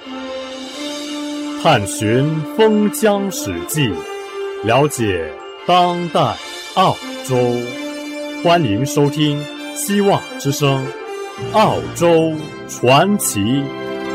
探寻封疆史迹，了解当代澳洲。欢迎收听希望之声澳洲传奇。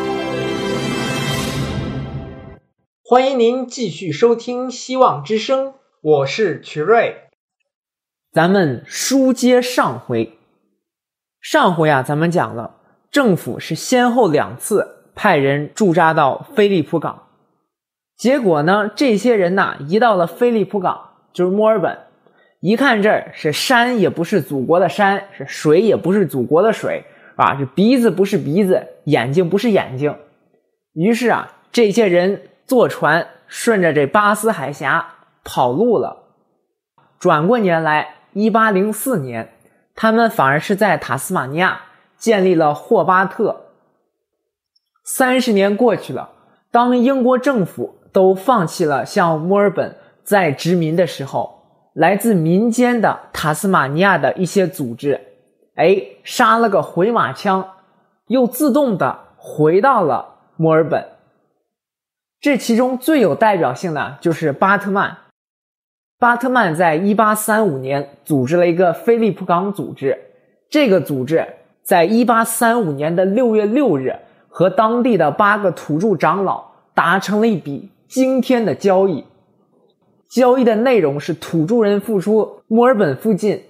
欢迎您继续收听希望之声，我是曲瑞。咱们书接上回咱们讲了政府是先后2次派人驻扎到菲利普港，结果呢，这些人一到了菲利普港，就是墨尔本，一看这儿是山也不是祖国的山，是水也不是祖国的水啊，这鼻子不是鼻子，眼睛不是眼睛。于是这些人坐船顺着这巴斯海峡跑路了。转过年来1804年，他们反而是在塔斯马尼亚建立了霍巴特。30年过去了，当英国政府都放弃了向墨尔本再殖民的时候，来自民间的塔斯马尼亚的一些组织杀了个回马枪，又自动的回到了墨尔本。这其中最有代表性的就是巴特曼。巴特曼在1835年组织了一个菲利普港组织，这个组织在1835年的6月6日和当地的8个土著长老达成了一笔惊天的交易。交易的内容是土著人付出墨尔本附近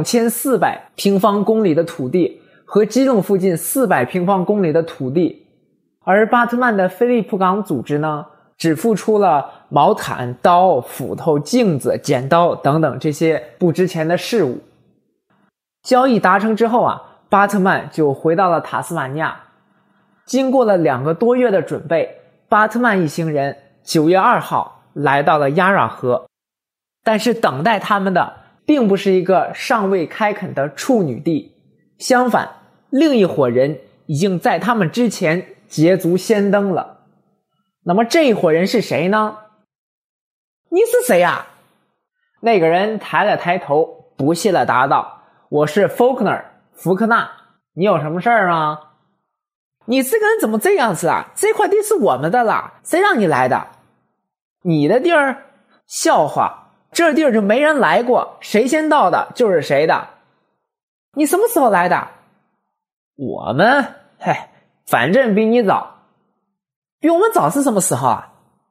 2400平方公里的土地和基隆附近400平方公里的土地，而巴特曼的菲利普港组织呢，只付出了毛毯、刀、斧头、镜子、剪刀等等这些不值钱的事物。交易达成之后巴特曼就回到了塔斯马尼亚。经过了2个多月的准备，巴特曼一行人9月2号来到了亚拉河。但是等待他们的并不是一个尚未开垦的处女地，相反，另一伙人已经在他们之前捷足先登了。那么这一伙人是谁呢？你是谁呀？那个人抬了抬头，不屑地答道：我是 Faulkner 福克纳，你有什么事儿吗？你这个人怎么这样子啊？这块地是我们的啦，谁让你来的？你的地儿？笑话，这地儿就没人来过，谁先到的就是谁的。你什么时候来的？我们反正比你早。比我们早是什么时候啊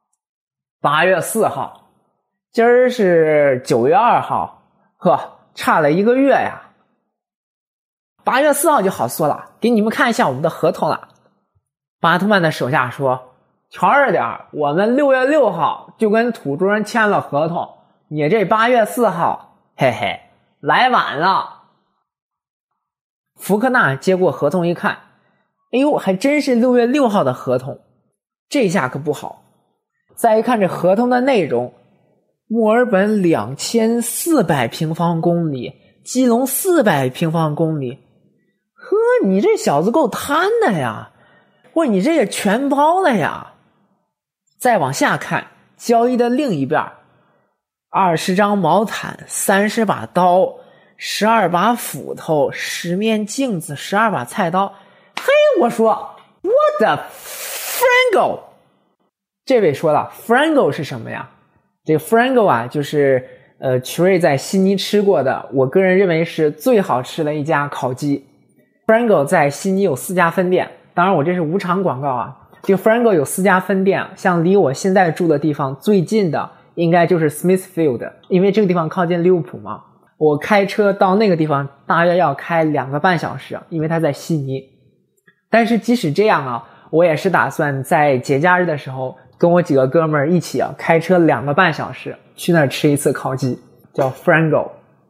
？8月4号，今儿是9月2号，差了1个月呀。8月4号就好说了，给你们看一下我们的合同了。巴特曼的手下说：瞧着点，我们6月6号就跟土著人签了合同，你这8月4号，来晚了。福克纳接过合同一看，还真是6月6号的合同，这下可不好。再一看这合同的内容，墨尔本2400平方公里，基隆400平方公里，你这小子够贪的呀！你这也全包了呀！再往下看，交易的另一边，20张毛毯，30把刀，12把斧头，10面镜子，12把菜刀。我说 What the Frango？ 这位说了 Frango 是什么呀？这个 Frango就是曲瑞在悉尼吃过的，我个人认为是最好吃的一家烤鸡。Frango 在悉尼有4家分店，当然我这是无偿广告这个 Frango 有4家分店，像离我现在住的地方最近的应该就是 Smithfield， 因为这个地方靠近利物浦嘛，我开车到那个地方大约要开2个半小时，因为它在悉尼。但是即使这样我也是打算在节假日的时候跟我几个哥们儿一起开车2个半小时去那儿吃一次烤鸡，叫 Frango。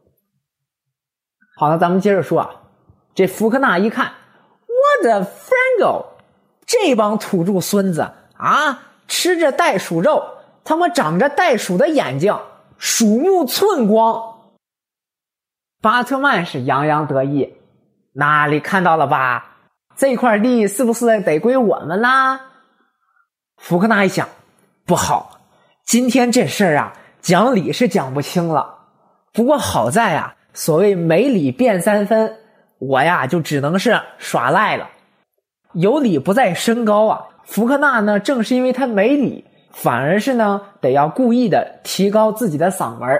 好了，咱们接着说这福克纳一看 What the Frango， 这帮土著孙子吃着袋鼠肉，他们长着袋鼠的眼睛，鼠目寸光。巴特曼是洋洋得意，那里看到了吧，这块地是不是得归我们啦？福克纳一想，不好，今天这事儿讲理是讲不清了。不过好在所谓没理辩3分，我就只能是耍赖了。有理不在身高福克纳呢，正是因为他没理，反而是呢得要故意的提高自己的嗓门。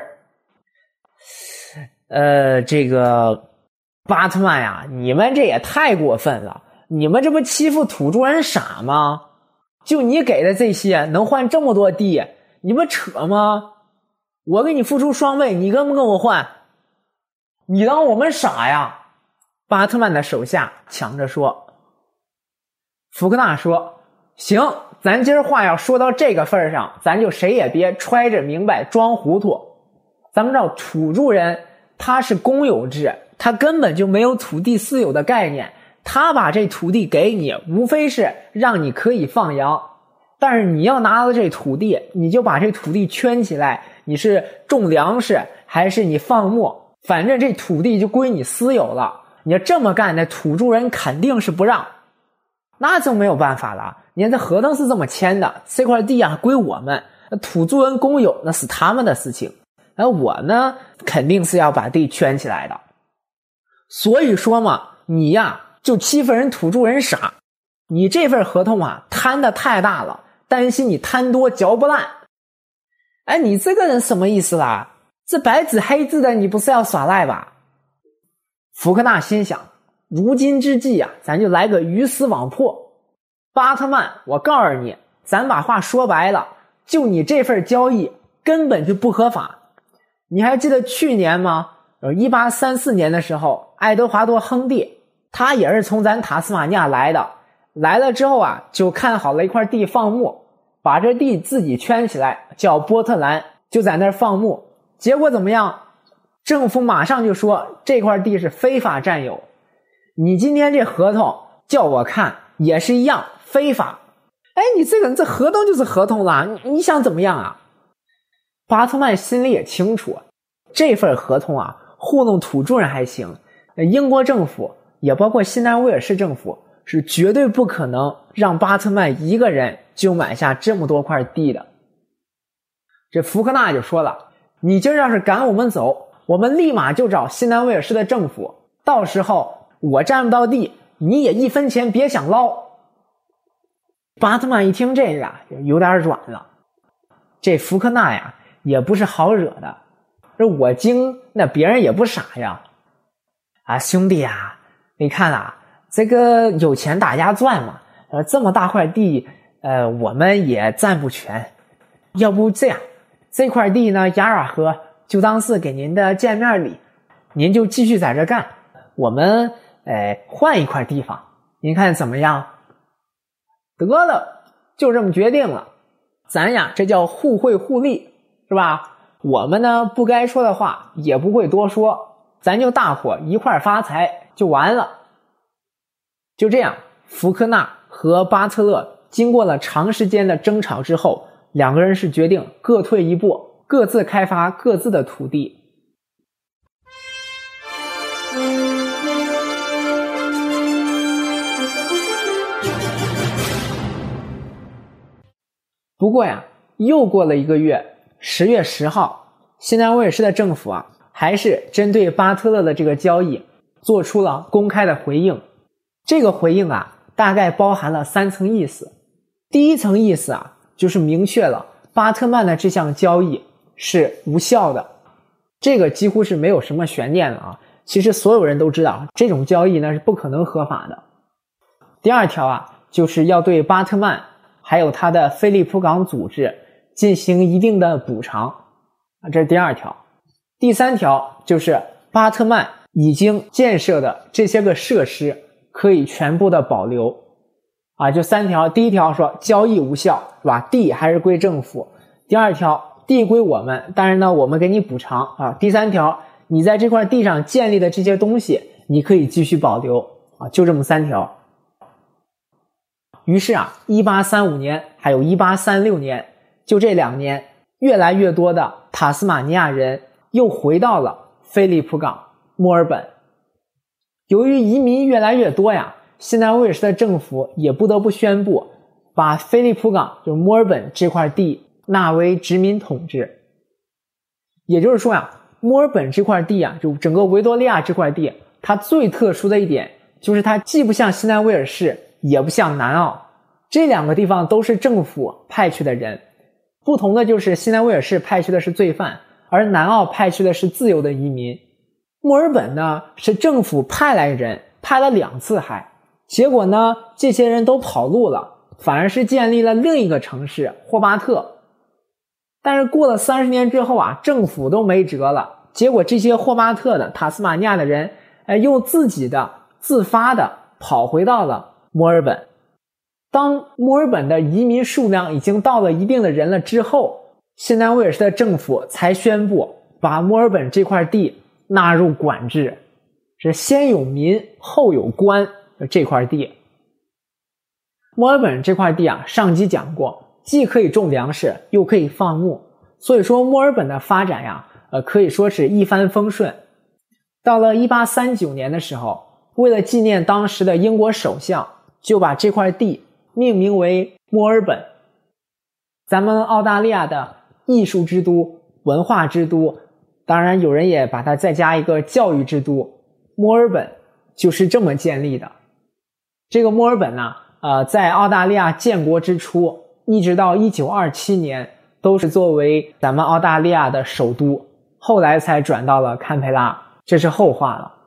这个巴特曼呀，你们这也太过分了，你们这不欺负土著人傻吗？就你给的这些能换这么多地，你不扯吗？我给你付出双倍，你跟不跟我换？你当我们傻呀？巴特曼的手下抢着说。福克纳说，行，咱今儿话要说到这个份上，咱就谁也别揣着明白装糊涂。咱们知道土著人他是公有制，他根本就没有土地私有的概念，他把这土地给你，无非是让你可以放羊，但是你要拿到这土地，你就把这土地圈起来，你是种粮食还是你放牧，反正这土地就归你私有了。你要这么干，那土著人肯定是不让，那就没有办法了。你看这合同是这么签的，这块地啊归我们，土著人公有那是他们的事情，而我呢肯定是要把地圈起来的。所以说嘛，你呀就欺负人土著人傻，你这份合同啊摊的太大了，担心你摊多嚼不烂。哎，你这个人什么意思啦？这白纸黑字的，你不是要耍赖吧？福克纳心想，如今之计啊，咱就来个鱼死网破。巴特曼，我告诉你，咱把话说白了，就你这份交易根本就不合法。你还记得去年吗？1834年的时候，爱德华多·亨利他也是从咱塔斯马尼亚来的，来了之后啊，就看好了一块地放牧，把这地自己圈起来，叫波特兰，就在那儿放牧。结果怎么样？政府马上就说这块地是非法占有。你今天这合同叫我看也是一样非法。哎，你这个人这合同就是合同啦，你想怎么样啊？巴特曼心里也清楚，这份合同啊糊弄土著人还行，英国政府也包括新南威尔士政府是绝对不可能让巴特曼一个人就买下这么多块地的。这福克纳就说了，你今儿要是赶我们走，我们立马就找新南威尔士的政府，到时候我占不到地，你也一分钱别想捞。巴特曼一听这个有点软了，这福克纳呀也不是好惹的，这我精那别人也不傻呀。兄弟啊，你看啊，这个有钱大家赚嘛，这么大块地我们也占不全，要不这样，这块地呢雅尔河就当是给您的见面礼，您就继续在这干，我们换一块地方，您看怎么样？得了，就这么决定了。咱呀这叫互惠互利，是吧？我们呢不该说的话也不会多说，咱就大伙一块发财就完了。就这样，福克纳和巴特勒经过了长时间的争吵之后，两个人是决定各退一步，各自开发各自的土地。不过呀，又过了一个月，10月10号，新南威尔士的政府啊，还是针对巴特勒的这个交易做出了公开的回应。这个回应啊，大概包含了3层意思。第一层意思啊，就是明确了巴特曼的这项交易是无效的，这个几乎是没有什么悬念了啊。其实所有人都知道，这种交易呢是不可能合法的。第二条啊，就是要对巴特曼还有他的菲利普港组织进行一定的补偿，这是第二条。第三条就是巴特曼已经建设的这些个设施可以全部的保留就3条。第一条说交易无效，是吧？地还是归政府。第二条，地归我们，但是呢我们给你补偿第三条，你在这块地上建立的这些东西你可以继续保留就这么3条。于是1835年还有1836年，就这2年，越来越多的塔斯马尼亚人又回到了菲利普港、墨尔本。由于移民越来越多呀，新南威尔士的政府也不得不宣布把菲利普港就墨尔本这块地纳为殖民统治。也就是说呀，墨尔本这块地就整个维多利亚这块地，它最特殊的一点就是它既不像新南威尔士也不像南澳， 这两个地方都是政府派去的人，不同的就是西南威尔士派去的是罪犯，而南澳派去的是自由的移民。墨尔本呢是政府派来人，派了2次还，结果呢这些人都跑路了，反而是建立了另一个城市霍巴特。但是过了30年之后啊，政府都没辙了，结果这些霍巴特的塔斯马尼亚的人又自己的自发的跑回到了墨尔本。当墨尔本的移民数量已经到了一定的人了之后，西南威尔士的政府才宣布把墨尔本这块地纳入管制，是先有民后有官的这块地。墨尔本这块地啊，上集讲过，既可以种粮食又可以放牧，所以说墨尔本的发展呀，可以说是一帆风顺。到了1839年的时候，为了纪念当时的英国首相，就把这块地命名为墨尔本。咱们澳大利亚的艺术之都、文化之都，当然有人也把它再加一个教育之都，墨尔本就是这么建立的。这个墨尔本呢，在澳大利亚建国之初，一直到1927年，都是作为咱们澳大利亚的首都，后来才转到了堪培拉，这是后话了。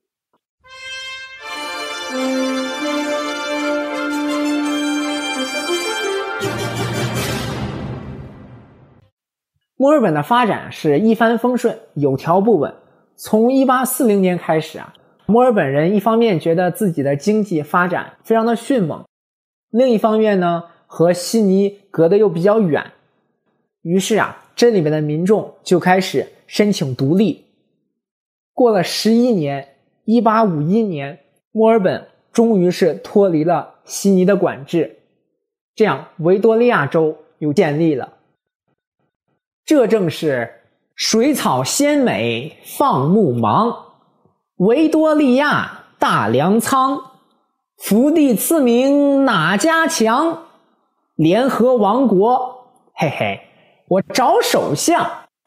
墨尔本的发展是一帆风顺，有条不紊。从1840年开始啊，墨尔本人一方面觉得自己的经济发展非常的迅猛，另一方面呢，和悉尼隔得又比较远，于是啊，这里面的民众就开始申请独立。过了11年，1851年，墨尔本终于是脱离了悉尼的管制，这样维多利亚州又建立了。这正是水草鲜美放牧忙，维多利亚大粮仓，福地次名哪家强？联合王国，嘿嘿，我找首相。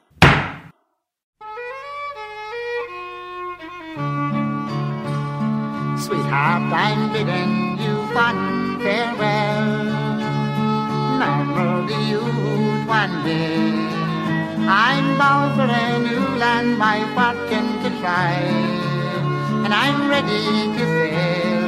Sweetheart, I'm bidding you fond farewell. Never do you one day. I'm bound for a new land, my fortune to try, and I'm ready to sail.